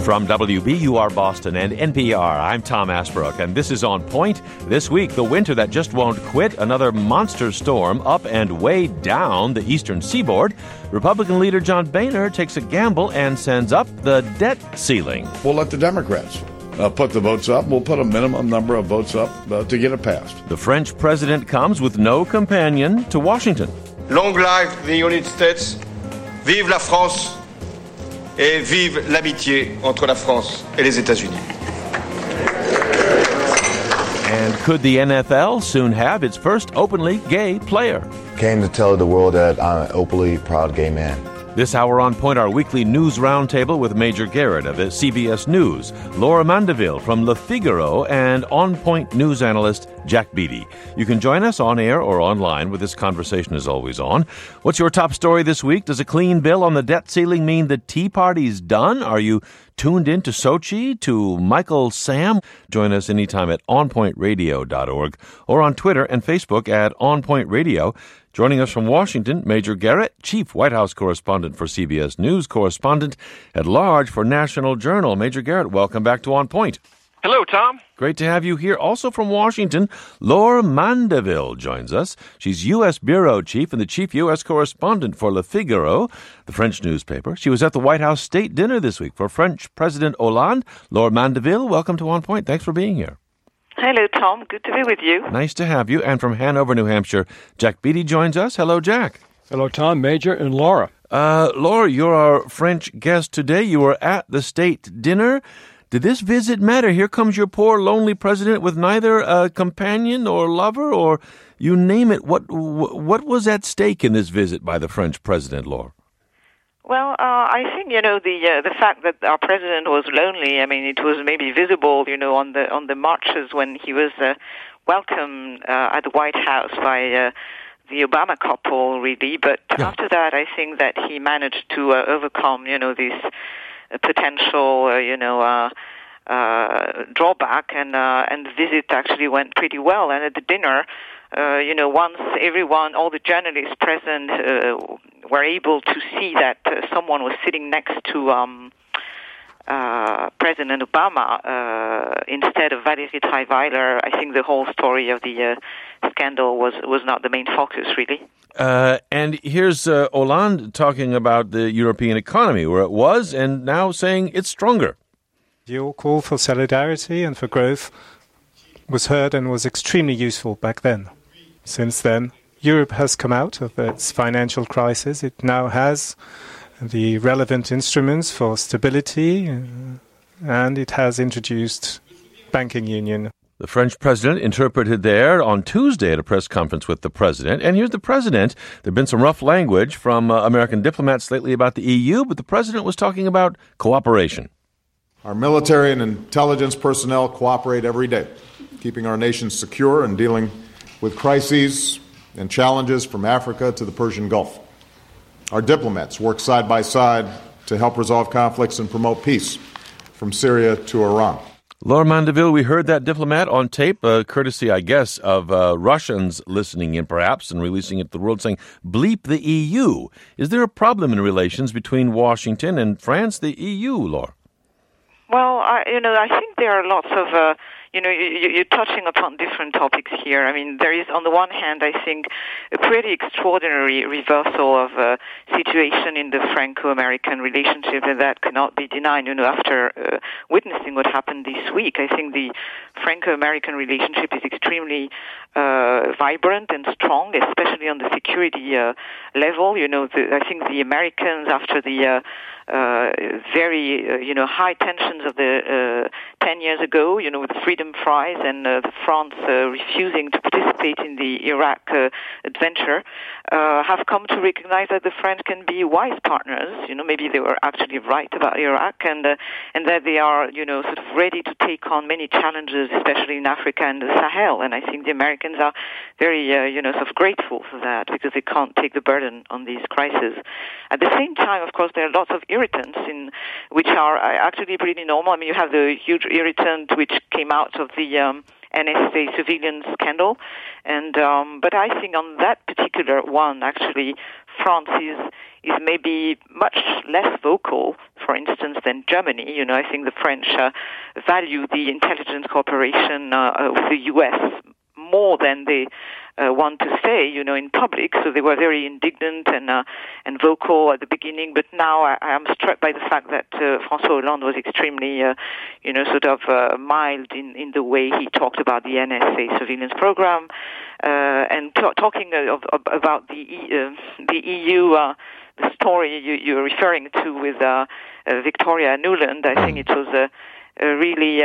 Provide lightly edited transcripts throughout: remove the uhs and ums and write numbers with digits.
From WBUR Boston and NPR, I'm Tom Asbrook, and this is On Point. This week, the winter that just won't quit, another monster storm up and way down the eastern seaboard. Republican leader John Boehner takes a gamble and sends up the debt ceiling. We'll let the Democrats put the votes up. We'll put a minimum number of votes up to get it passed. The French president comes with no companion to Washington. Long live the United States. Vive la France. Et vive l'amitié entre la France et les États-Unis. And could the NFL soon have its first openly gay player? Came to tell the world that I'm an openly proud gay man. This hour on Point, our weekly news roundtable with Major Garrett of CBS News, Laura Mandeville from Le Figaro, and On Point news analyst Jack Beatty. You can join us on air or online with this conversation is always on. What's your top story this week? Does a clean bill on the debt ceiling mean the Tea Party's done? Are you tuned in to Sochi, to Michael Sam? Join us anytime at onpointradio.org or on Twitter and Facebook at On Point Radio. Joining us from Washington, Major Garrett, Chief White House Correspondent for CBS News, Correspondent at Large for National Journal. Major Garrett, welcome back to On Point. Hello, Tom. Great to have you here. Also from Washington, Laura Mandeville joins us. She's U.S. Bureau Chief and the Chief U.S. Correspondent for Le Figaro, the French newspaper. She was at the White House State Dinner this week for French President Hollande. Laura Mandeville, welcome to On Point. Thanks for being here. Hello, Tom. Good to be with you. Nice to have you. And from Hanover, New Hampshire, Jack Beatty joins us. Hello, Jack. Hello, Tom, Major, and Laura. Laura, you're our French guest today. You were at the state dinner. Did this visit matter? Here comes your poor, lonely president with neither a companion or lover or you name it. What was at stake in this visit by the French president, Laura? Well, I think the fact that our president was lonely. I mean, it was maybe visible, on the marches when he was welcomed at the White House by the Obama couple, really. But after that, I think that he managed to overcome, this potential, drawback, and the visit actually went pretty well. And at the dinner, once all the journalists present were able to see that someone was sitting next to President Obama instead of Valérie Trierweiler, I think the whole story of the scandal was not the main focus, really. And here's Hollande talking about the European economy, where it was, and now saying it's stronger. Your call for solidarity and for growth was heard and was extremely useful back then. Since then, Europe has come out of its financial crisis. It now has the relevant instruments for stability, and it has introduced banking union. The French president interpreted there on Tuesday at a press conference with the president. And here's the president. There have been some rough language from American diplomats lately about the EU, but the president was talking about cooperation. Our military and intelligence personnel cooperate every day, keeping our nation secure and dealing with crises and challenges from Africa to the Persian Gulf. Our diplomats work side by side to help resolve conflicts and promote peace from Syria to Iran. Laura Mandeville, we heard that diplomat on tape, courtesy, I guess, of Russians listening in perhaps and releasing it to the world saying, bleep the EU. Is there a problem in relations between Washington and France, the EU, Laura? Well, I think there are lots of, you're touching upon different topics here. I mean, there is, on the one hand, I think, a pretty extraordinary reversal of a situation in the Franco-American relationship, and that cannot be denied, after witnessing what happened this week. I think the Franco-American relationship is extremely vibrant and strong, especially on the security level. I think the Americans, after the very, high tensions of the 10 years ago, with the Freedom Prize and France refusing to participate in the Iraq adventure, have come to recognize that the French can be wise partners. Maybe they were actually right about Iraq, and that they are, sort of ready to take on many challenges, especially in Africa and the Sahel. And I think the Americans are very, sort of grateful for that because they can't take the burden on these crises. At the same time, of course, there are lots of irritants which are actually pretty normal. I mean, you have the huge irritant which came out of the NSA civilian scandal, but I think on that particular one, actually, France is maybe much less vocal, for instance, than Germany. I think the French value the intelligence cooperation with the U.S. more than they want to say, in public. So they were very indignant and vocal at the beginning. But now I am struck by the fact that François Hollande was extremely, mild in the way he talked about the NSA surveillance program, and talking about the EU. The story you're referring to with Victoria Nuland. I think it was really.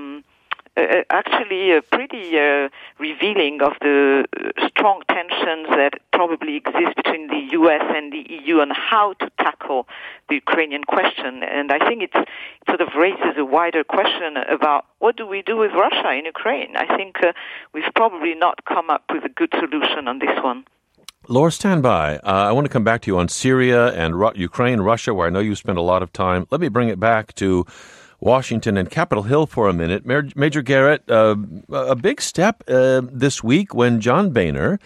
Actually pretty revealing of the strong tensions that probably exist between the U.S. and the EU on how to tackle the Ukrainian question. And I think it sort of raises a wider question about what do we do with Russia in Ukraine. I think we've probably not come up with a good solution on this one. Laura, stand by. I want to come back to you on Syria and Ukraine, Russia, where I know you've spent a lot of time. Let me bring it back to Washington and Capitol Hill for a minute. Major Garrett, a big step this week when John Boehner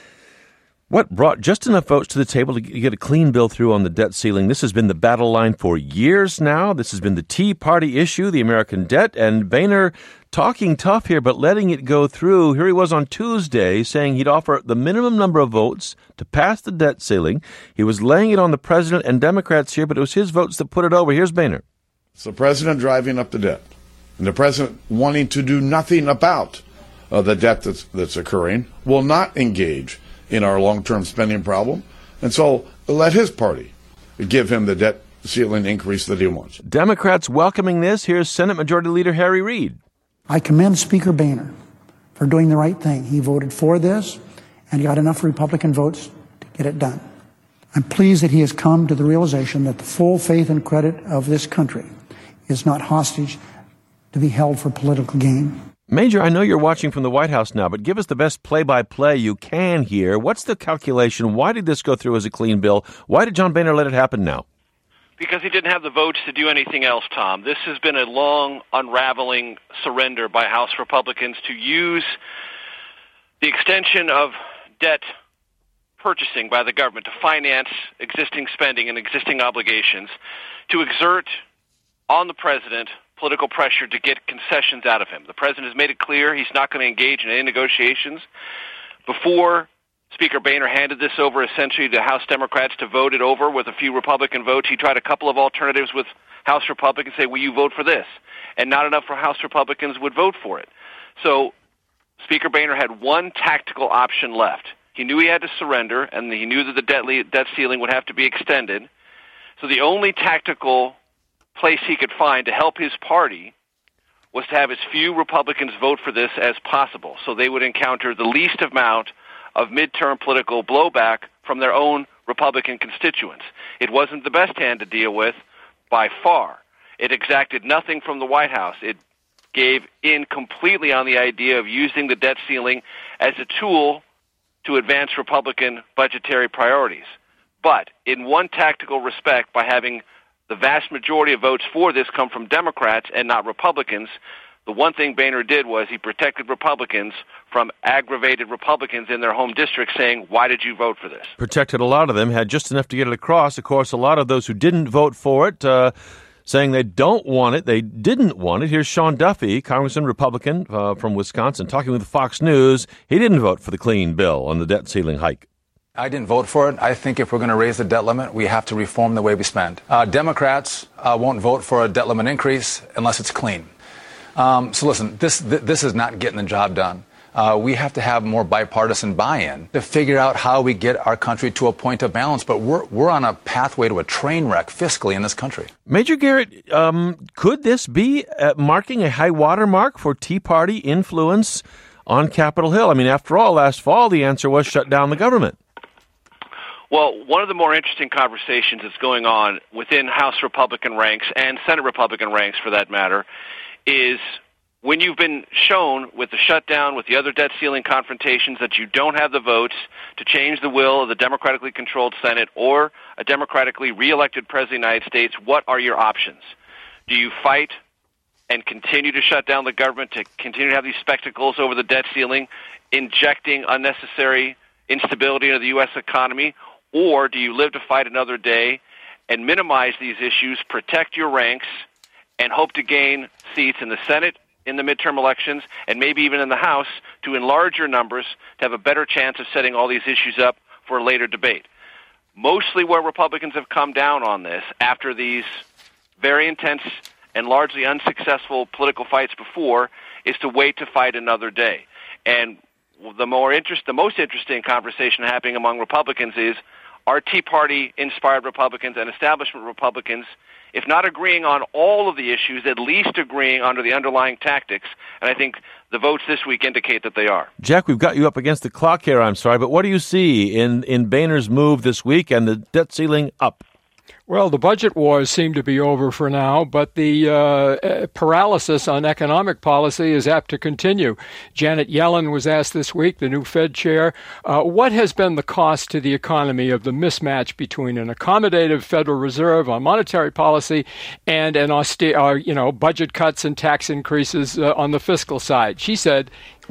brought just enough votes to the table to get a clean bill through on the debt ceiling. This has been the battle line for years now. This has been the Tea Party issue, the American debt, and Boehner talking tough here, but letting it go through. Here he was on Tuesday saying he'd offer the minimum number of votes to pass the debt ceiling. He was laying it on the president and Democrats here, but it was his votes that put it over. Here's Boehner. It's the president driving up the debt, and the president wanting to do nothing about the debt that's occurring, will not engage in our long-term spending problem, and so let his party give him the debt ceiling increase that he wants. Democrats welcoming this. Here's Senate Majority Leader Harry Reid. I commend Speaker Boehner for doing the right thing. He voted for this, and he got enough Republican votes to get it done. I'm pleased that he has come to the realization that the full faith and credit of this country is not hostage to be held for political gain. Major, I know you're watching from the White House now, but give us the best play-by-play you can here. What's the calculation? Why did this go through as a clean bill? Why did John Boehner let it happen now? Because he didn't have the votes to do anything else, Tom. This has been a long, unraveling surrender by House Republicans to use the extension of debt purchasing by the government to finance existing spending and existing obligations, to exert on the president political pressure to get concessions out of him. The president has made it clear he's not going to engage in any negotiations. Before Speaker Boehner handed this over essentially to House Democrats to vote it over with a few Republican votes, he tried a couple of alternatives with House Republicans, say, will you vote for this? And not enough for House Republicans would vote for it. So Speaker Boehner had one tactical option left. He knew he had to surrender, and he knew that the debt ceiling would have to be extended. So the only tactical place he could find to help his party was to have as few Republicans vote for this as possible, so they would encounter the least amount of midterm political blowback from their own Republican constituents. It wasn't the best hand to deal with by far. It exacted nothing from the White House. It gave in completely on the idea of using the debt ceiling as a tool to advance Republican budgetary priorities. But in one tactical respect, by having the vast majority of votes for this come from Democrats and not Republicans, the one thing Boehner did was he protected Republicans from aggravated Republicans in their home districts saying, why did you vote for this? Protected a lot of them, had just enough to get it across. Of course, a lot of those who didn't vote for it, saying they don't want it, they didn't want it. Here's Sean Duffy, Congressman, Republican from Wisconsin, talking with Fox News. He didn't vote for the clean bill on the debt ceiling hike. I didn't vote for it. I think if we're going to raise the debt limit, we have to reform the way we spend. Democrats won't vote for a debt limit increase unless it's clean. So listen, this is not getting the job done. We have to have more bipartisan buy-in to figure out how we get our country to a point of balance. But we're on a pathway to a train wreck fiscally in this country. Major Garrett, could this be marking a high water mark for Tea Party influence on Capitol Hill? I mean, after all, last fall, the answer was shut down the government. Well, one of the more interesting conversations that's going on within House Republican ranks and Senate Republican ranks, for that matter, is when you've been shown with the shutdown, with the other debt ceiling confrontations, that you don't have the votes to change the will of the democratically controlled Senate or a democratically reelected President of the United States, what are your options? Do you fight and continue to shut down the government, to continue to have these spectacles over the debt ceiling, injecting unnecessary instability into the U.S. economy? Or do you live to fight another day and minimize these issues, protect your ranks, and hope to gain seats in the Senate in the midterm elections and maybe even in the House to enlarge your numbers to have a better chance of setting all these issues up for a later debate. Mostly where Republicans have come down on this after these very intense and largely unsuccessful political fights before is to wait to fight another day. And the most interesting conversation happening among Republicans is, are Tea Party-inspired Republicans and establishment Republicans, if not agreeing on all of the issues, at least agreeing under the underlying tactics? And I think the votes this week indicate that they are. Jack, we've got you up against the clock here, I'm sorry, but what do you see in Boehner's move this week and the debt ceiling up? Well, the budget wars seem to be over for now, but the paralysis on economic policy is apt to continue. Janet Yellen was asked this week, the new Fed chair, what has been the cost to the economy of the mismatch between an accommodative Federal Reserve on monetary policy and an austere, budget cuts and tax increases on the fiscal side? She said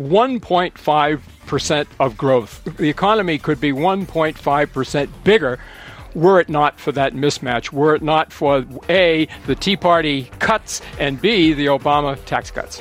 1.5% of growth. The economy could be 1.5% bigger were it not for that mismatch, were it not for, A, the Tea Party cuts, and B, the Obama tax cuts.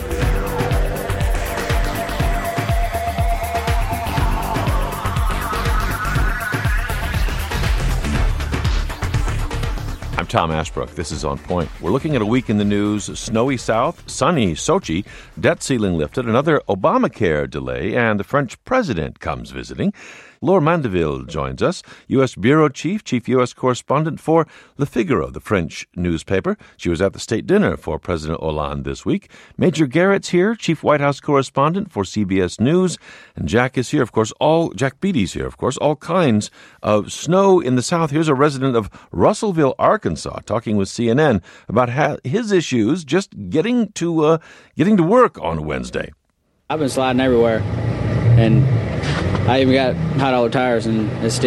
I'm Tom Ashbrook. This is On Point. We're looking at a week in the news: snowy South, sunny Sochi, debt ceiling lifted, another Obamacare delay, and the French president comes visiting. Laura Mandeville joins us, U.S. Bureau Chief U.S. Correspondent for Le Figaro, the French newspaper. She was at the state dinner for President Hollande this week. Major Garrett's here, Chief White House Correspondent for CBS News. And Jack is here, of course, Jack Beatty's here, of course, all kinds of snow in the South. Here's a resident of Russellville, Arkansas, talking with CNN about his issues just getting to work on Wednesday. I've been sliding everywhere, and I even got hot auto tires, and it's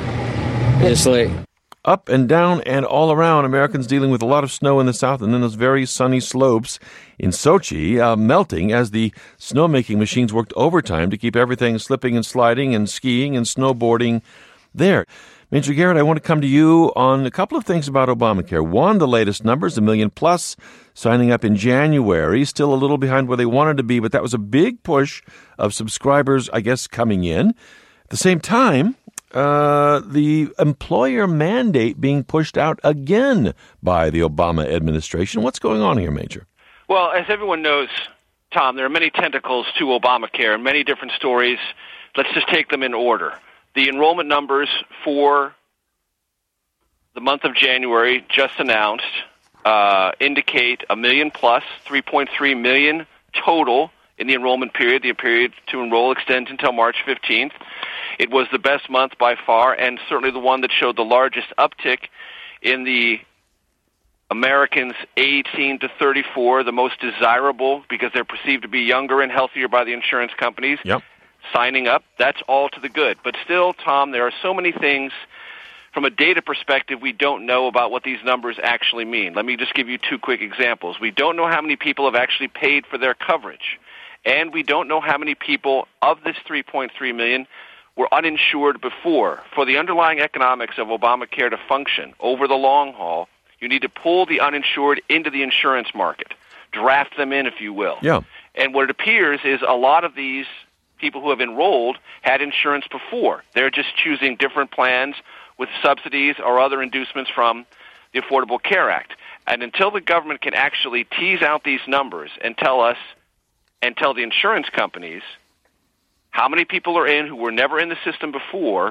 slick. Up and down and all around, Americans dealing with a lot of snow in the south and then those very sunny slopes in Sochi melting as the snowmaking machines worked overtime to keep everything slipping and sliding and skiing and snowboarding there. Major Garrett, I want to come to you on a couple of things about Obamacare. One, the latest numbers, 1 million plus signing up in January, still a little behind where they wanted to be, but that was a big push of subscribers, I guess, coming in. At the same time, the employer mandate being pushed out again by the Obama administration. What's going on here, Major? Well, as everyone knows, Tom, there are many tentacles to Obamacare, many different stories. Let's just take them in order. The enrollment numbers for the month of January just announced indicate 1 million plus, 3.3 million total in the enrollment period. The period to enroll extends until March 15th. It was the best month by far, and certainly the one that showed the largest uptick in the Americans 18 to 34, the most desirable because they're perceived to be younger and healthier by the insurance companies. Yep. Signing up, that's all to the good. But still, Tom, there are so many things from a data perspective we don't know about what these numbers actually mean. Let me just give you two quick examples. We don't know how many people have actually paid for their coverage, and we don't know how many people of this 3.3 million were uninsured before. For the underlying economics of Obamacare to function over the long haul, you need to pull the uninsured into the insurance market, draft them in, if you will. Yeah. And what it appears is a lot of these people who have enrolled had insurance before. They're just choosing different plans with subsidies or other inducements from the Affordable Care Act. And until the government can actually tease out these numbers and tell us and tell the insurance companies how many people are in who were never in the system before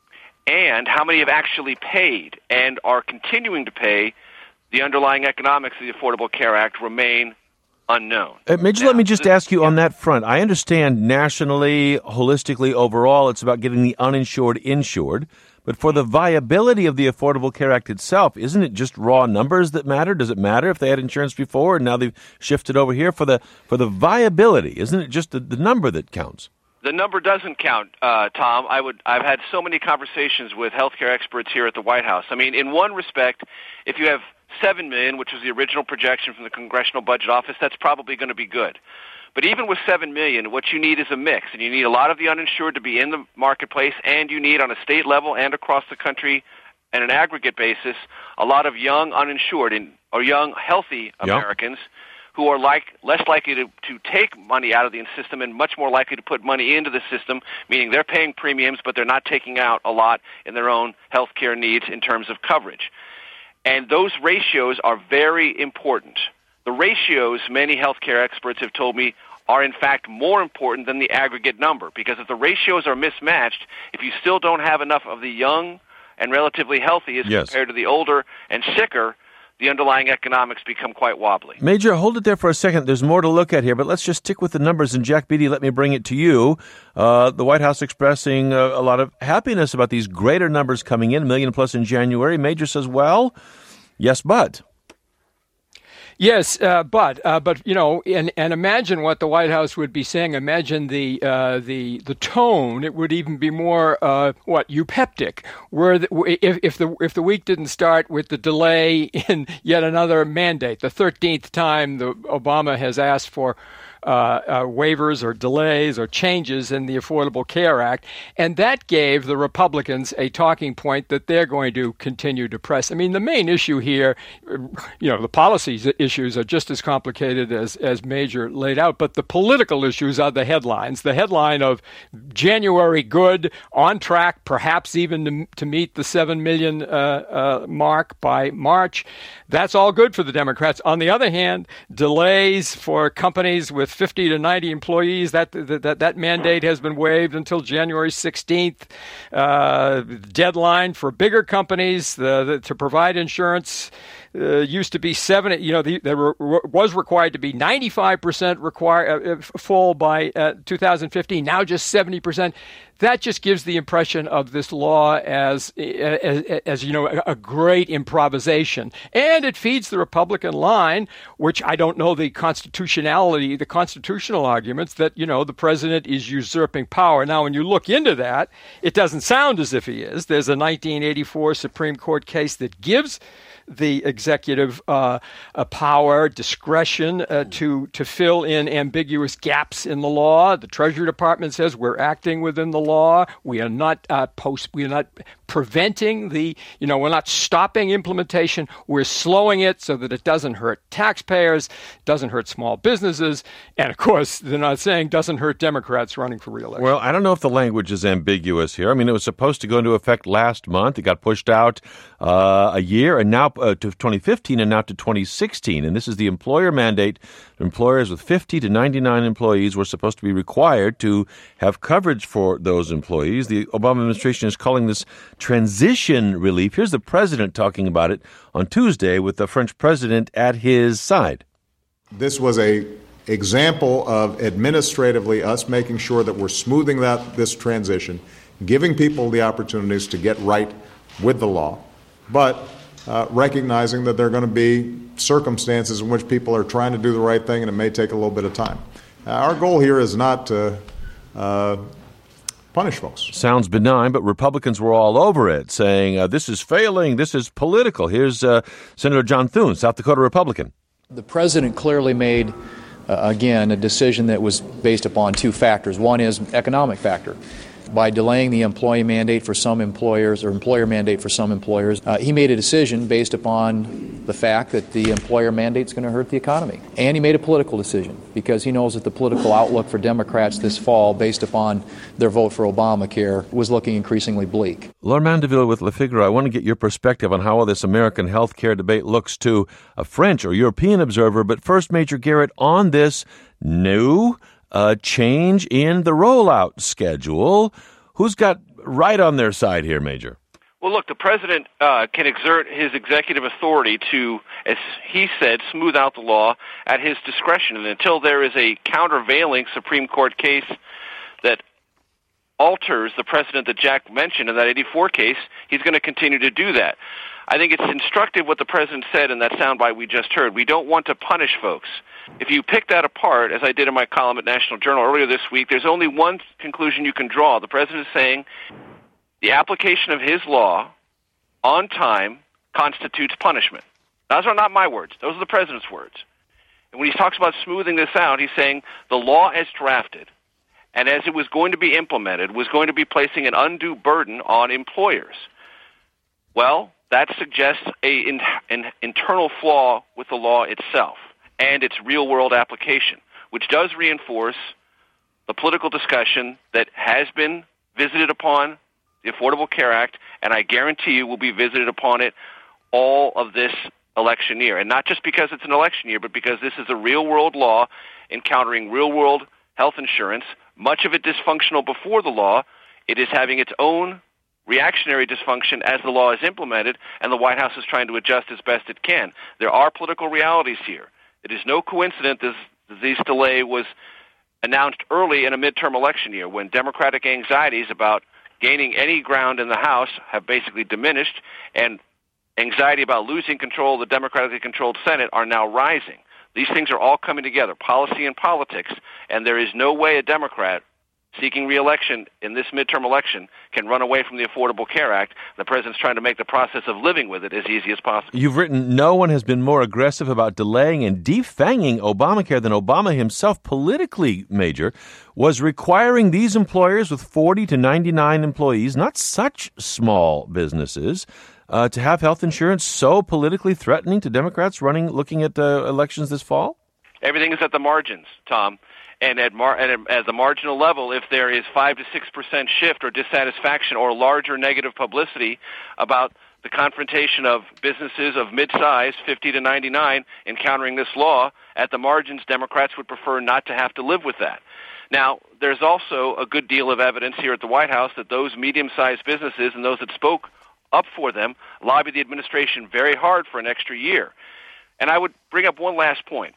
and how many have actually paid and are continuing to pay, the underlying economics of the Affordable Care Act remain unknown. Major, let me just ask you on that front. I understand nationally, holistically, overall, it's about getting the uninsured insured. But for the viability of the Affordable Care Act itself, isn't it just raw numbers that matter? Does it matter if they had insurance before and now they've shifted over here? For the viability, isn't it just the number that counts? The number doesn't count, Tom. I've had so many conversations with healthcare experts here at the White House. I mean, in one respect, if you have 7 million, which was the original projection from the Congressional Budget Office, that's probably going to be good. But even with 7 million, what you need is a mix, and you need a lot of the uninsured to be in the marketplace, and you need on a state level and across the country and an aggregate basis, a lot of young uninsured or young healthy Americans who are less likely to take money out of the system and much more likely to put money into the system, meaning they're paying premiums, but they're not taking out a lot in their own health care needs in terms of coverage. And those ratios are very important. The ratios, many healthcare experts have told me, are in fact more important than the aggregate number, because if the ratios are mismatched, if you still don't have enough of the young and relatively healthy as compared to the older and sicker, the underlying economics become quite wobbly. Major, hold it there for a second. There's more to look at here, but let's just stick with the numbers. And Jack Beatty, let me bring it to you. The White House expressing a lot of happiness about these greater numbers coming in, 1 million plus in January. Major says, well, yes, but. Yes, but and imagine what the White House would be saying. Imagine the tone. It would even be more eupeptic. Where if the week didn't start with the delay in yet another mandate, the 13th time Obama has asked for waivers or delays or changes in the Affordable Care Act, and that gave the Republicans a talking point that they're going to continue to press. I mean, the main issue here, the policy issues are just as complicated as Major laid out, but the political issues are the headlines. The headline of January good, on track, perhaps even to meet the 7 million mark by March. That's all good for the Democrats. On the other hand, delays for companies with 50 to 90 employees, that mandate has been waived until January 16th. Deadline for bigger companies to provide insurance used to be 70. There was required to be 95% full by 2015. Now just 70%. That just gives the impression of this law as a great improvisation, and it feeds the Republican line, which I don't know the constitutional arguments that the president is usurping power. Now, when you look into that, it doesn't sound as if he is. There's a 1984 Supreme Court case that gives the executive power, discretion to fill in ambiguous gaps in the law. The Treasury Department says we're acting within the law. We are not preventing we're not stopping implementation. We're slowing it so that it doesn't hurt taxpayers, doesn't hurt small businesses, and of course they're not saying doesn't hurt Democrats running for re-election. Well, I don't know if the language is ambiguous here. I mean, it was supposed to go into effect last month. It got pushed out a year, and now to 2015 and now to 2016. And this is the employer mandate. Employers with 50 to 99 employees were supposed to be required to have coverage for those employees. The Obama administration is calling this transition relief. Here's the president talking about it on Tuesday with the French president at his side. This was a example of administratively us making sure that we're smoothing this transition, giving people the opportunities to get right with the law, but recognizing that there are going to be circumstances in which people are trying to do the right thing and it may take a little bit of time. Our goal here is not to punish folks. Sounds benign, but Republicans were all over it, saying this is failing, this is political. Here's Senator John Thune, South Dakota Republican. The president clearly made, again, a decision that was based upon two factors. One is economic factor. By delaying the employee mandate for some employers or employer mandate for some employers, he made a decision based upon the fact that the employer mandate is going to hurt the economy. And he made a political decision because he knows that the political outlook for Democrats this fall, based upon their vote for Obamacare, was looking increasingly bleak. Laura Mandeville with Le Figaro, I want to get your perspective on how all this American health care debate looks to a French or European observer. But first, Major Garrett, on this new change in the rollout schedule. Who's got right on their side here, Major? Well, look, the president can exert his executive authority to, as he said, smooth out the law at his discretion. And until there is a countervailing Supreme Court case that alters the precedent that Jack mentioned in that 84 case, he's going to continue to do that. I think it's instructive what the president said in that soundbite we just heard. We don't want to punish folks. If you pick that apart, as I did in my column at National Journal earlier this week, there's only one conclusion you can draw. The president is saying the application of his law on time constitutes punishment. Those are not my words. Those are the president's words. And when he talks about smoothing this out, he's saying the law as drafted and as it was going to be implemented was going to be placing an undue burden on employers. Well, that suggests an internal flaw with the law itself and its real-world application, which does reinforce the political discussion that has been visited upon the Affordable Care Act, and I guarantee you will be visited upon it all of this election year. And not just because it's an election year, but because this is a real-world law encountering real-world health insurance, much of it dysfunctional before the law. It is having its own reactionary dysfunction as the law is implemented, and the White House is trying to adjust as best it can. There are political realities here. It is no coincidence this delay was announced early in a midterm election year when Democratic anxieties about gaining any ground in the House have basically diminished, and anxiety about losing control of the democratically controlled Senate are now rising. These things are all coming together, policy and politics, and there is no way a Democrat seeking re-election in this midterm election can run away from the Affordable Care Act. The president's trying to make the process of living with it as easy as possible. You've written, no one has been more aggressive about delaying and defanging Obamacare than Obama himself. Politically, Major, was requiring these employers with 40 to 99 employees, not such small businesses, to have health insurance so politically threatening to Democrats looking at elections this fall? Everything is at the margins, Tom. And at the marginal level, if there is 5 to 6% shift or dissatisfaction or larger negative publicity about the confrontation of businesses of mid-size, 50 to 99, encountering this law, at the margins, Democrats would prefer not to have to live with that. Now, there's also a good deal of evidence here at the White House that those medium-sized businesses and those that spoke up for them lobbied the administration very hard for an extra year. And I would bring up one last point.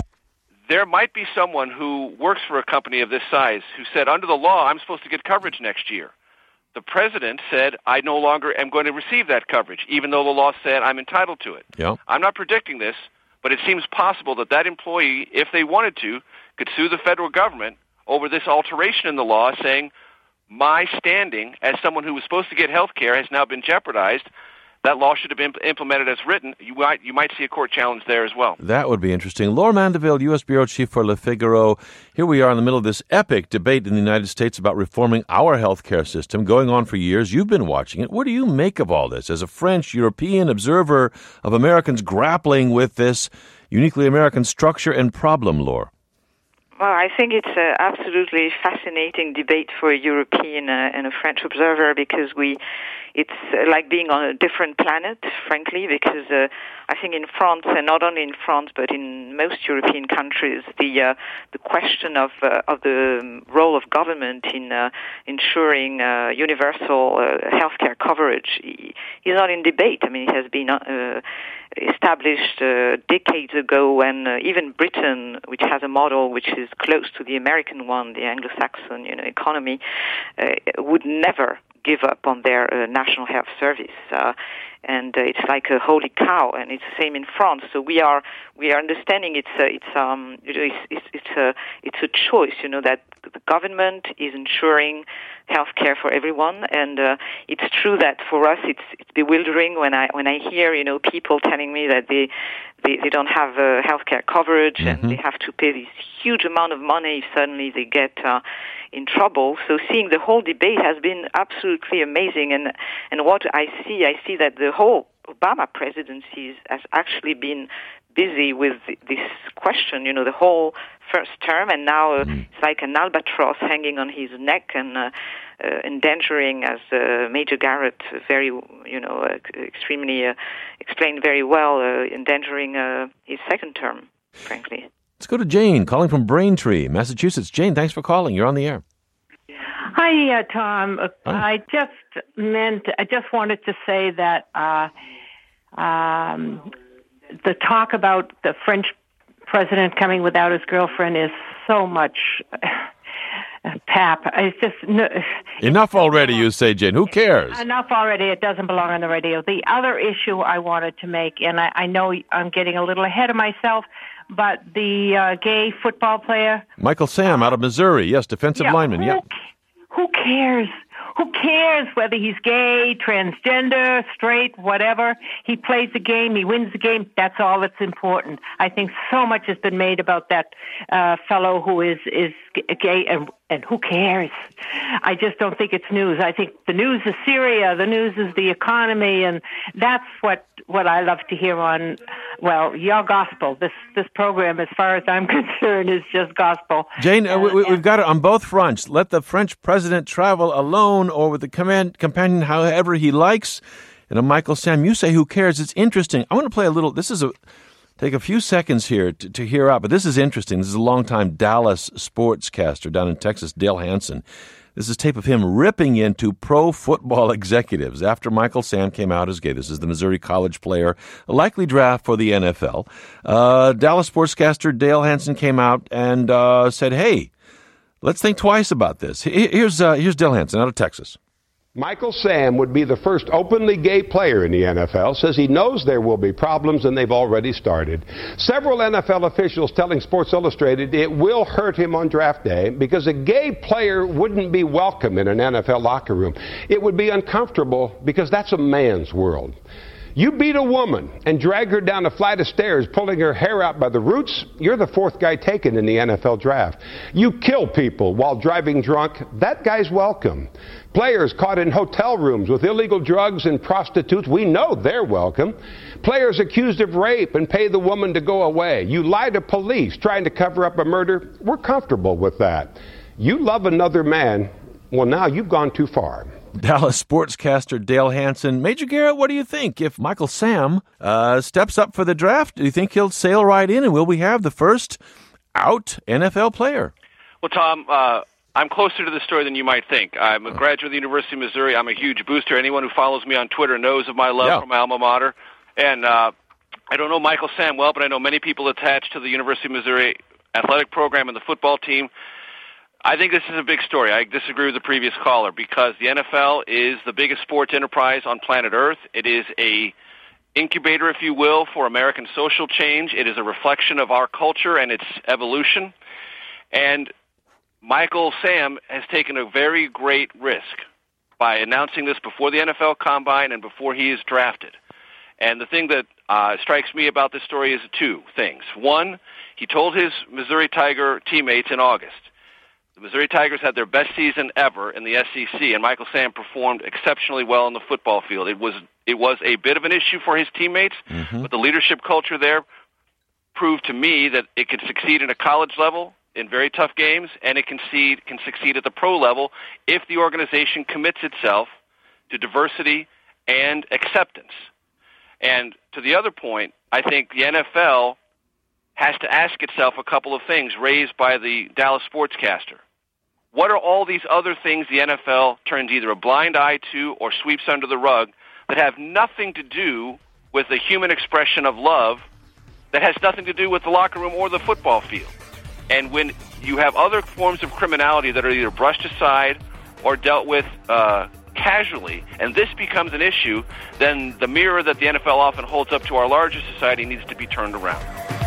There might be someone who works for a company of this size who said, under the law, I'm supposed to get coverage next year. The president said, I no longer am going to receive that coverage, even though the law said I'm entitled to it. Yep. I'm not predicting this, but it seems possible that employee, if they wanted to, could sue the federal government over this alteration in the law, saying, my standing as someone who was supposed to get health care has now been jeopardized. That law should have been implemented as written. You might see a court challenge there as well. That would be interesting. Laura Mandeville, U.S. Bureau Chief for Le Figaro. Here we are in the middle of this epic debate in the United States about reforming our health care system, going on for years. You've been watching it. What do you make of all this as a French, European observer of Americans grappling with this uniquely American structure and problem, Laura? Well, I think it's an absolutely fascinating debate for a European and a French observer because it's like being on a different planet, frankly, because I think in France, and not only in France, but in most European countries, the question of the role of government in ensuring universal healthcare coverage is not in debate. I mean, it has been established decades ago, and even Britain, which has a model which is close to the American one, the Anglo-Saxon economy, would never give up on their national health service, and it's like a holy cow, and it's the same in France. So we are understanding it's a choice, that the government is ensuring health care for everyone, and it's true that for us it's bewildering when I hear people telling me that they don't have health care coverage and they have to pay this huge amount of money if suddenly they get in trouble. So seeing the whole debate has been absolutely amazing, and what I see that the whole Obama presidency has actually been busy with this question, the whole first term, and now it's like an albatross hanging on his neck and endangering, as Major Garrett very, extremely explained very well, endangering his second term, frankly. Let's go to Jane, calling from Braintree, Massachusetts. Jane, thanks for calling. You're on the air. Hi, Tom. Hi. I just wanted to say that the talk about the French president coming without his girlfriend is so much pap. It's just enough already, you say, Jane. Who cares? Enough already. It doesn't belong on the radio. The other issue I wanted to make, and I know I'm getting a little ahead of myself, but the gay football player, Michael Sam out of Missouri. Yes, defensive lineman. Who cares? Who cares whether he's gay, transgender, straight, whatever? He plays the game. He wins the game. That's all that's important. I think so much has been made about that fellow who is gay, and And who cares? I just don't think it's news. I think the news is Syria, the news is the economy, and that's what I love to hear on, well, your gospel. This program, as far as I'm concerned, is just gospel. Jane, we've got it on both fronts. Let the French president travel alone or with a companion however he likes. And Michael Sam, you say who cares? It's interesting. I want to play a little, take a few seconds here to hear out, but this is interesting. This is a longtime Dallas sportscaster down in Texas, Dale Hansen. This is tape of him ripping into pro football executives after Michael Sam came out as gay. This is the Missouri college player, a likely draft for the NFL. Dallas sportscaster Dale Hansen came out and said, hey, let's think twice about this. Here's Dale Hansen out of Texas. Michael Sam would be the first openly gay player in the NFL, says he knows there will be problems and they've already started. Several NFL officials telling Sports Illustrated it will hurt him on draft day because a gay player wouldn't be welcome in an NFL locker room. It would be uncomfortable because that's a man's world. You beat a woman and drag her down a flight of stairs, pulling her hair out by the roots, you're the fourth guy taken in the NFL draft. You kill people while driving drunk, that guy's welcome. Players caught in hotel rooms with illegal drugs and prostitutes, we know they're welcome. Players accused of rape and pay the woman to go away. You lie to police trying to cover up a murder, we're comfortable with that. You love another man, well, now you've gone too far. Dallas sportscaster Dale Hansen. Major Garrett, what do you think? If Michael Sam steps up for the draft, do you think he'll sail right in, and will we have the first out NFL player? Well, Tom, I'm closer to the story than you might think. I'm a graduate of the University of Missouri. I'm a huge booster. Anyone who follows me on Twitter knows of my love for my alma mater. And I don't know Michael Sam well, but I know many people attached to the University of Missouri athletic program and the football team. I think this is a big story. I disagree with the previous caller because the NFL is the biggest sports enterprise on planet Earth. It is a incubator, if you will, for American social change. It is a reflection of our culture and its evolution. And Michael Sam has taken a very great risk by announcing this before the NFL Combine and before he is drafted. And the thing that strikes me about this story is two things. One, he told his Missouri Tiger teammates in August, the Missouri Tigers had their best season ever in the SEC, and Michael Sam performed exceptionally well on the football field. It was a bit of an issue for his teammates, but the leadership culture there proved to me that it can succeed at a college level in very tough games, and it can succeed at the pro level if the organization commits itself to diversity and acceptance. And to the other point, I think the NFL has to ask itself a couple of things raised by the Dallas sportscaster. What are all these other things the NFL turns either a blind eye to or sweeps under the rug that have nothing to do with the human expression of love, that has nothing to do with the locker room or the football field? And when you have other forms of criminality that are either brushed aside or dealt with casually, and this becomes an issue, then the mirror that the NFL often holds up to our larger society needs to be turned around.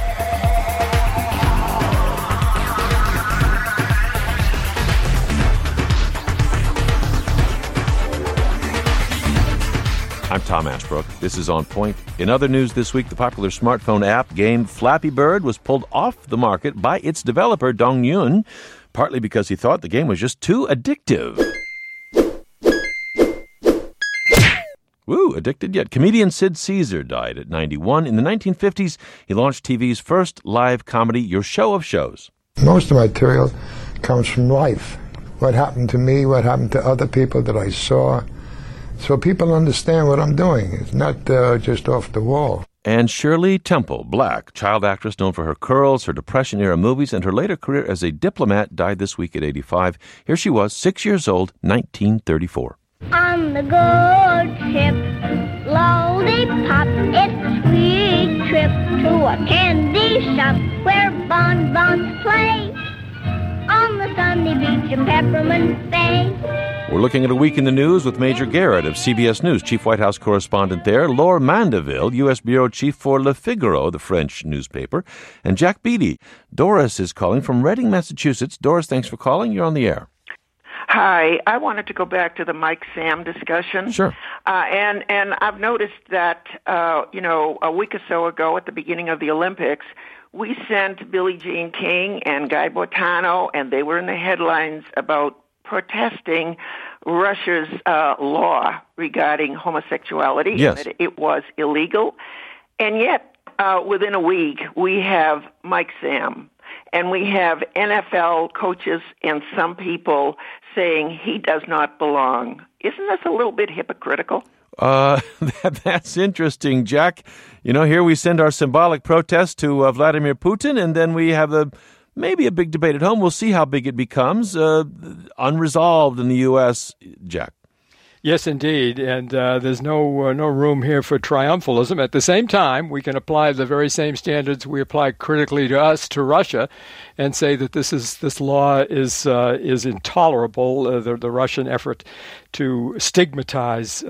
I'm Tom Ashbrook. This is On Point. In other news this week, the popular smartphone app game Flappy Bird was pulled off the market by its developer, Dong Yun, partly because he thought the game was just too addictive. Woo, addicted yet. Comedian Sid Caesar died at 91. In the 1950s, he launched TV's first live comedy, Your Show of Shows. Most of my material comes from life. What happened to me, what happened to other people that I saw. So people understand what I'm doing. It's not just off the wall. And Shirley Temple, black child actress known for her curls, her Depression-era movies, and her later career as a diplomat, died this week at 85. Here she was, 6 years old, 1934. On the good ship, lollipop, it's a sweet trip to a candy shop where bonbons play on the sunny beach of Peppermint Bay. We're looking at a week in the news with Major Garrett of CBS News, chief White House correspondent there, Laura Mandeville, U.S. bureau chief for Le Figaro, the French newspaper, and Jack Beatty. Doris is calling from Reading, Massachusetts. Doris, thanks for calling. You're on the air. Hi, I wanted to go back to the Mike Sam discussion. Sure. And I've noticed that, a week or so ago at the beginning of the Olympics, we sent Billie Jean King and Guy Boitano, and they were in the headlines about protesting Russia's law regarding homosexuality. Yes. That it was illegal. And yet, within a week, we have Mike Sam. And we have NFL coaches and some people saying he does not belong. Isn't this a little bit hypocritical? That's interesting, Jack. Here we send our symbolic protest to Vladimir Putin, and then we have maybe a big debate at home. We'll see how big it becomes. Unresolved in the U.S., Jack. Yes, indeed, and there's no room here for triumphalism. At the same time, we can apply the very same standards we apply critically to Russia, and say that this law is intolerable. The Russian effort to stigmatize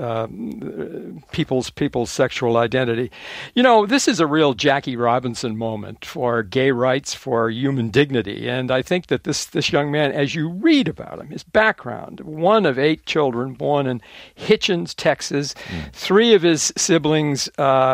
people's sexual identity. This is a real Jackie Robinson moment for gay rights, for human dignity, and I think that this young man, as you read about him, his background, one of 8 children born in Hitchens, Texas. 3 of his siblings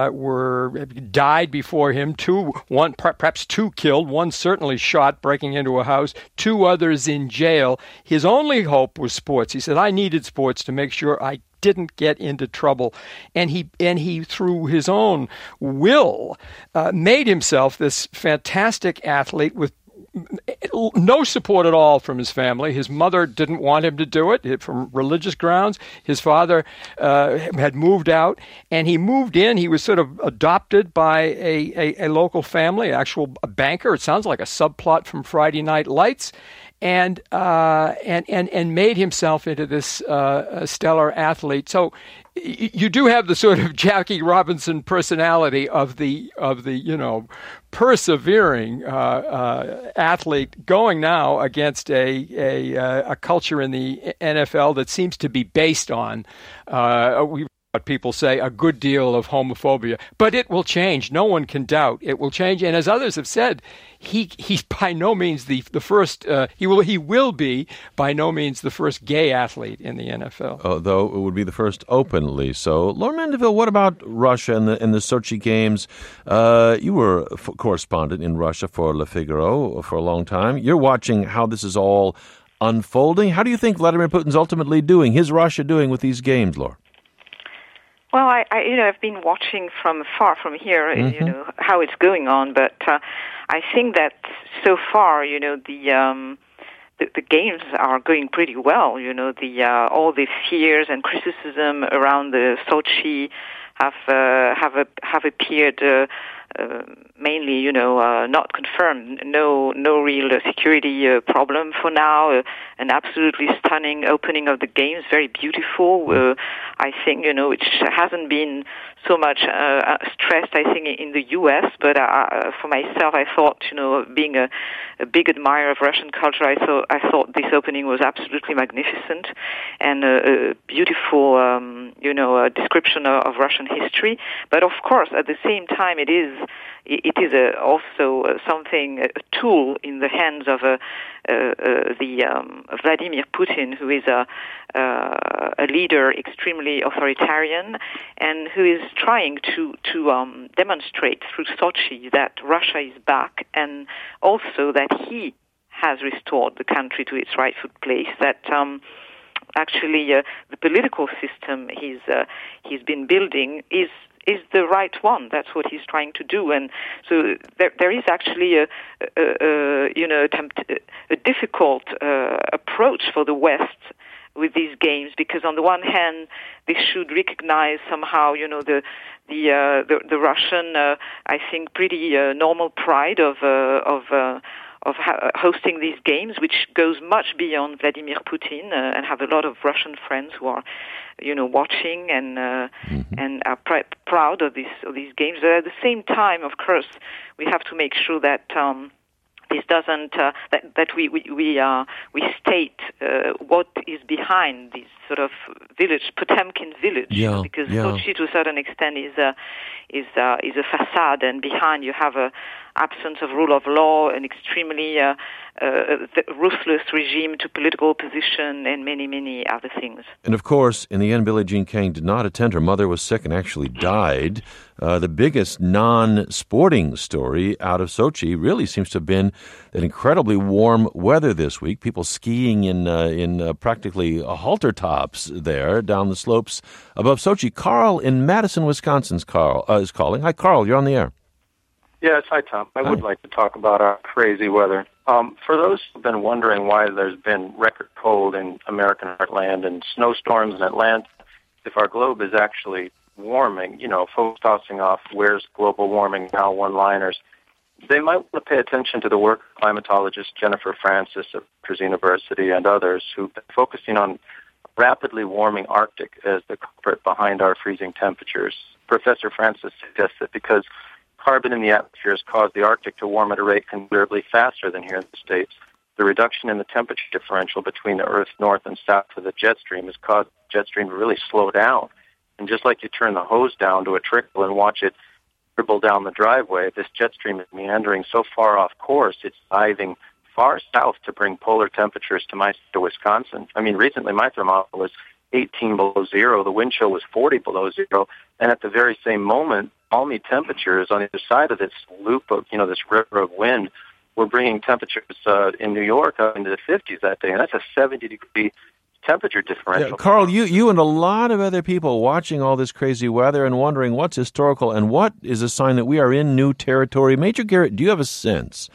died before him. Perhaps 2 killed. 1 certainly shot, breaking into a house. 2 others in jail. His only hope was sports. He said, "I needed sports to make sure I didn't get into trouble," and he through his own will made himself this fantastic athlete with no support at all from his family. His mother didn't want him to do it from religious grounds. His father had moved out, and he moved in. He was sort of adopted by a local family, a banker. It sounds like a subplot from Friday Night Lights. And made himself into this stellar athlete. So you do have the sort of Jackie Robinson personality of the persevering athlete going now against a culture in the NFL that seems to be based on what people say, a good deal of homophobia. But it will change. No one can doubt it will change. And as others have said, he's by no means the first. He will be by no means the first gay athlete in the NFL. Though it would be the first openly. So, Laura Mandeville, what about Russia and the Sochi Games? You were a correspondent in Russia for Le Figaro for a long time. You're watching how this is all unfolding. How do you think Vladimir Putin's ultimately doing? His Russia doing with these games, Laura? Well, I've been watching from far from here, how it's going on, but I think that so far, the games are going pretty well. All the fears and criticism around the Sochi have appeared mainly, not confirmed. No real security problem for now. An absolutely stunning opening of the games, very beautiful. I think, which hasn't been so much stressed, I think, in the U.S., but for myself, I thought, being a big admirer of Russian culture, I thought this opening was absolutely magnificent and a beautiful, description of Russian history. But of course, at the same time, it is also something, a tool in the hands of Vladimir Putin, who is a leader extremely authoritarian and who is trying to demonstrate through Sochi that Russia is back and also that he has restored the country to its rightful place, that actually the political system he's been building is the right one. That's what he's trying to do, and so there is actually a difficult approach for the West with these games, because on the one hand they should recognize somehow the Russian I think pretty normal pride of hosting these games, which goes much beyond Vladimir Putin, and have a lot of Russian friends who are, watching and are proud of these games. But at the same time, of course, we have to make sure that this doesn't that we state what is behind this sort of village, Potemkin village, because Sochi to a certain extent is a facade, and behind you have a absence of rule of law, an extremely ruthless regime to political opposition, and many, many other things. And of course, in the end, Billie Jean King did not attend. Her mother was sick and actually died. The biggest non-sporting story out of Sochi really seems to have been that incredibly warm weather this week. People skiing in practically halter tops there down the slopes above Sochi. Carl in Madison, Wisconsin is calling. Hi, Carl. You're on the air. Yes, hi, Tom. I would like to talk about our crazy weather. For those who've been wondering why there's been record cold in American heartland and snowstorms in Atlanta, if our globe is actually warming, folks tossing off where's global warming now one-liners, they might want to pay attention to the work of climatologist Jennifer Francis of Rutgers University and others who've been focusing on rapidly warming Arctic as the culprit behind our freezing temperatures. Professor Francis suggests that because carbon in the atmosphere has caused the Arctic to warm at a rate considerably faster than here in the States, the reduction in the temperature differential between the Earth's north and south of the jet stream has caused the jet stream to really slow down. And just like you turn the hose down to a trickle and watch it dribble down the driveway, this jet stream is meandering so far off course, it's diving far south to bring polar temperatures to my state of Wisconsin. I mean, recently my thermometer was 18 below zero. The wind chill was 40 below zero. And at the very same moment, balmy temperatures on the other side of this loop of, this river of wind were bringing temperatures in New York up into the 50s that day. And that's a 70-degree temperature differential. Yeah, Carl, you and a lot of other people watching all this crazy weather and wondering what's historical and what is a sign that we are in new territory. Major Garrett, do you have a sense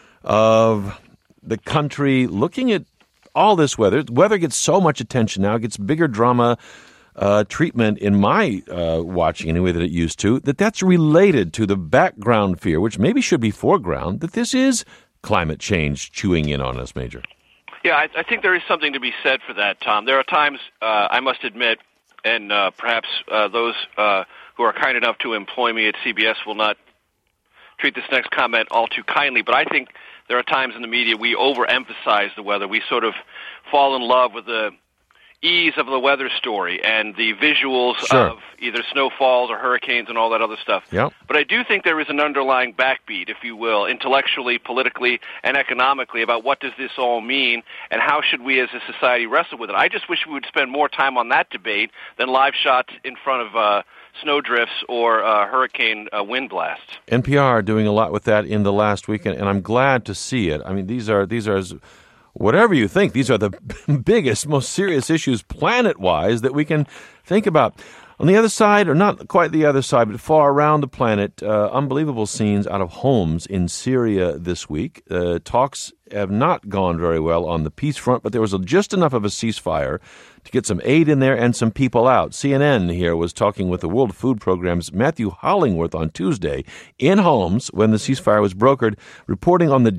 of the country looking at all this weather? Weather gets so much attention now, it gets bigger drama treatment in my watching anyway that it used to, that's related to the background fear, which maybe should be foreground, that this is climate change chewing in on us, Major. Yeah, I think there is something to be said for that, Tom. There are times, I must admit, and perhaps those who are kind enough to employ me at CBS will not treat this next comment all too kindly, but I think there are times in the media we overemphasize the weather. We sort of fall in love with the ease of the weather story and the visuals of either snowfalls or hurricanes and all that other stuff. Yep. But I do think there is an underlying backbeat, if you will, intellectually, politically, and economically about what does this all mean and how should we as a society wrestle with it. I just wish we would spend more time on that debate than live shots in front of snowdrifts or hurricane wind blasts. NPR doing a lot with that in the last week, and I'm glad to see it. I mean, these are whatever you think, these are the biggest, most serious issues planet-wise that we can think about. On the other side, or not quite the other side, but far around the planet, unbelievable scenes out of homes in Syria this week. Talks have not gone very well on the peace front, but there was just enough of a ceasefire to get some aid in there and some people out. CNN here was talking with the World Food Programme's Matthew Hollingworth on Tuesday in Homs when the ceasefire was brokered, reporting on the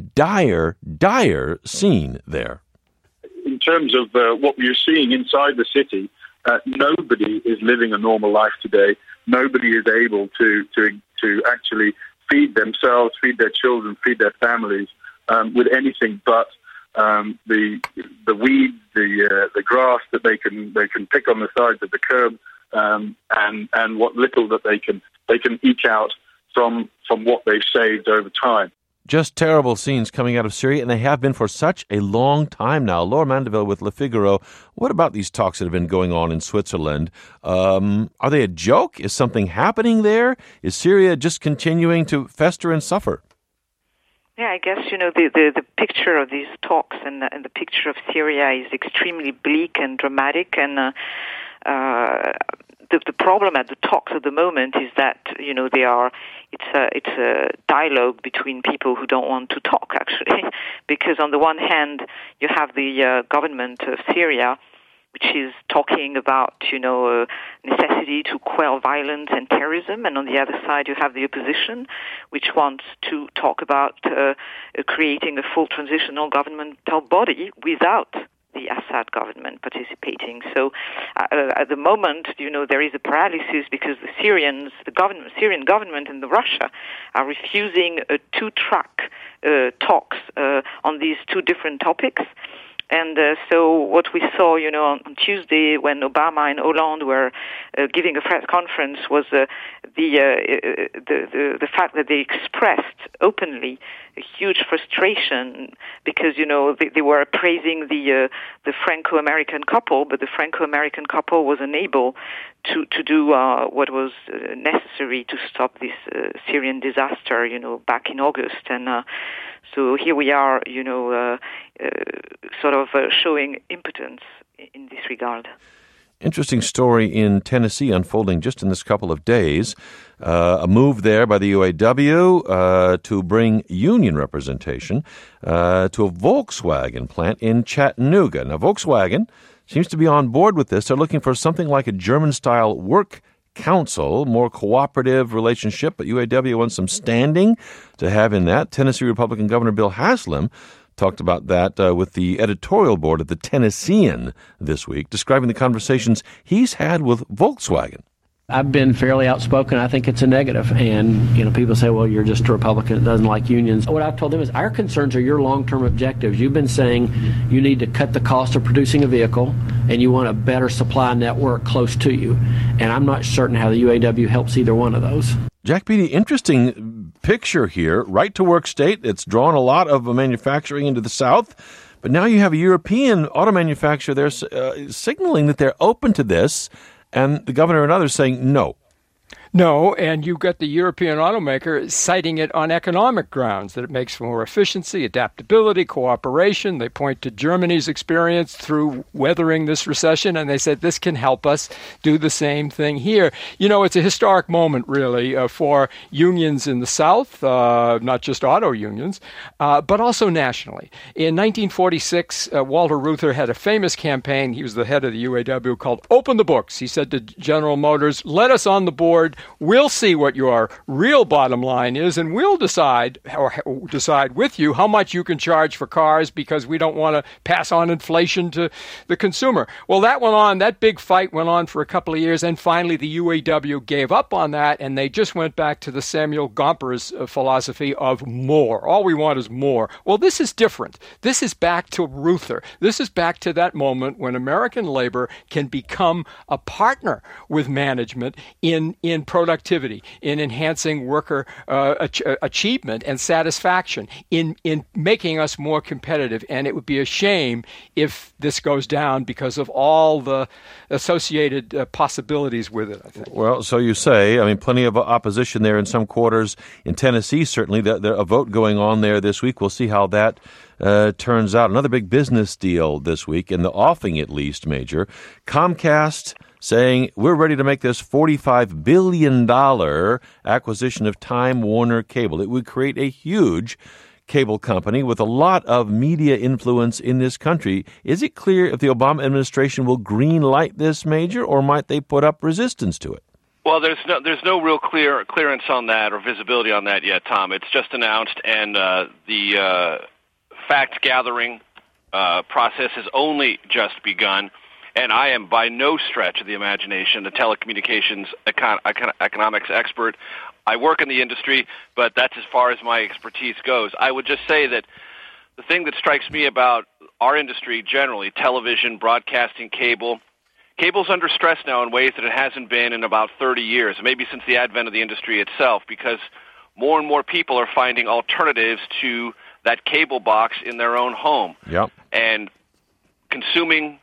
dire scene there. In terms of what we're seeing inside the city, nobody is living a normal life today. Nobody is able to actually feed themselves, feed their children, feed their families with anything but the weeds, the grass that they can pick on the sides of the curb, and what little that they can eke out from what they've saved over time. Just terrible scenes coming out of Syria, and they have been for such a long time now. Laura Mandeville with Le Figaro. What about these talks that have been going on in Switzerland? Are they a joke? Is something happening there? Is Syria just continuing to fester and suffer? Yeah, I guess, the picture of these talks and the picture of Syria is extremely bleak and dramatic, and the problem at the talks at the moment is that it's a dialogue between people who don't want to talk, actually, because on the one hand you have the government of Syria, which is talking about necessity to quell violence and terrorism, and on the other side you have the opposition, which wants to talk about creating a full transitional governmental body without the Assad government participating. So at the moment, there is a paralysis because the Syrian government and the Russia are refusing two-track talks on these two different topics. And so what we saw, on Tuesday when Obama and Hollande were giving a press conference was the fact that they expressed openly a huge frustration because, they were praising the Franco-American couple, but the Franco-American couple was unable to do what was necessary to stop this Syrian disaster, back in August. And so here we are, sort of showing impotence in this regard. Interesting story in Tennessee unfolding just in this couple of days. A move there by the UAW to bring union representation to a Volkswagen plant in Chattanooga. Now, Volkswagen seems to be on board with this. They're looking for something like a German-style work council, more cooperative relationship, but UAW wants some standing to have in that. Tennessee Republican Governor Bill Haslam talked about that with the editorial board of the Tennessean this week, describing the conversations he's had with Volkswagen. I've been fairly outspoken. I think it's a negative. And, people say, well, you're just a Republican that doesn't like unions. What I've told them is our concerns are your long-term objectives. You've been saying you need to cut the cost of producing a vehicle and you want a better supply network close to you. And I'm not certain how the UAW helps either one of those. Jack Beatty, interesting picture here. Right-to-work state. It's drawn a lot of manufacturing into the South. But now you have a European auto manufacturer there signaling that they're open to this, and the governor and others saying no. No, and you've got the European automaker citing it on economic grounds, that it makes for more efficiency, adaptability, cooperation. They point to Germany's experience through weathering this recession, and they said this can help us do the same thing here. It's a historic moment, really, for unions in the South, not just auto unions, but also nationally. In 1946, Walter Reuther had a famous campaign. He was the head of the UAW, called Open the Books. He said to General Motors, let us on the board. We'll see what your real bottom line is, and we'll decide with you how much you can charge for cars because we don't want to pass on inflation to the consumer. Well, that big fight went on for a couple of years, and finally the UAW gave up on that, and they just went back to the Samuel Gomper's philosophy of more. All we want is more. Well, this is different. This is back to Reuther. This is back to that moment when American labor can become a partner with management in productivity, in enhancing worker achievement and satisfaction, in making us more competitive. And it would be a shame if this goes down because of all the associated possibilities with it, I think. Well, so you say. Plenty of opposition there in some quarters. In Tennessee, certainly, there's a vote going on there this week. We'll see how that turns out. Another big business deal this week, in the offing at least, Major. Comcast saying we're ready to make this $45 billion acquisition of Time Warner Cable. It would create a huge cable company with a lot of media influence in this country. Is it clear if the Obama administration will green light this, Major, or might they put up resistance to it? Well, there's no real clearance on that or visibility on that yet, Tom. It's just announced, and the fact-gathering process has only just begun. And I am by no stretch of the imagination a telecommunications economics expert. I work in the industry, but that's as far as my expertise goes. I would just say that the thing that strikes me about our industry generally, television, broadcasting, cable's under stress now in ways that it hasn't been in about 30 years, maybe since the advent of the industry itself, because more and more people are finding alternatives to that cable box in their own home. Yep. And consuming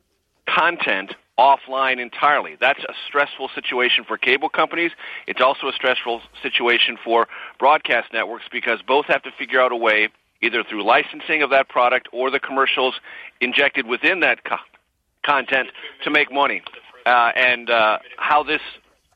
content offline entirely. That's a stressful situation for cable companies. It's also a stressful situation for broadcast networks because both have to figure out a way, either through licensing of that product or the commercials injected within that content, to make money. And how this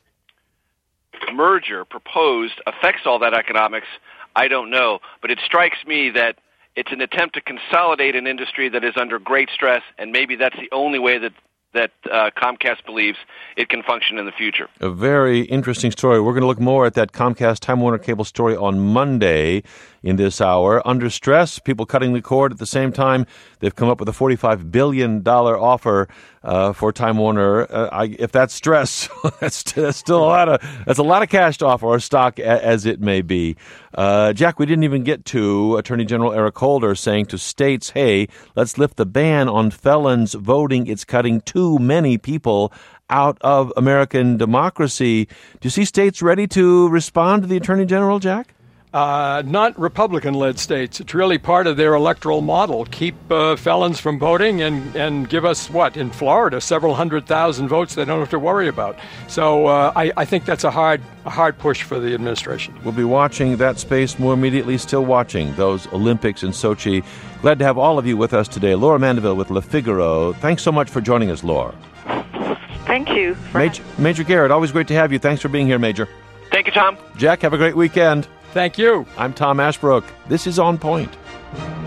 merger proposed affects all that economics, I don't know. But it strikes me that it's an attempt to consolidate an industry that is under great stress, and maybe that's the only way that Comcast believes it can function in the future. A very interesting story. We're going to look more at that Comcast Time Warner Cable story on Monday in this hour. Under stress, people cutting the cord at the same time. They've come up with a $45 billion offer for Time Warner. If that's stress, that's still that's a lot of cash to offer, or stock as it may be. Jack, we didn't even get to Attorney General Eric Holder saying to states, hey, let's lift the ban on felons voting. It's cutting too many people out of American democracy. Do you see states ready to respond to the Attorney General, Jack? not Republican-led states. It's really part of their electoral model. Keep felons from voting and give us, in Florida, several 100,000 votes they don't have to worry about. So I think that's a hard push for the administration. We'll be watching that space more immediately, still watching those Olympics in Sochi. Glad to have all of you with us today. Laura Mandeville with Le Figaro. Thanks so much for joining us, Laura. Thank you. Major Garrett, always great to have you. Thanks for being here, Major. Thank you, Tom. Jack, have a great weekend. Thank you. I'm Tom Ashbrook. This is On Point.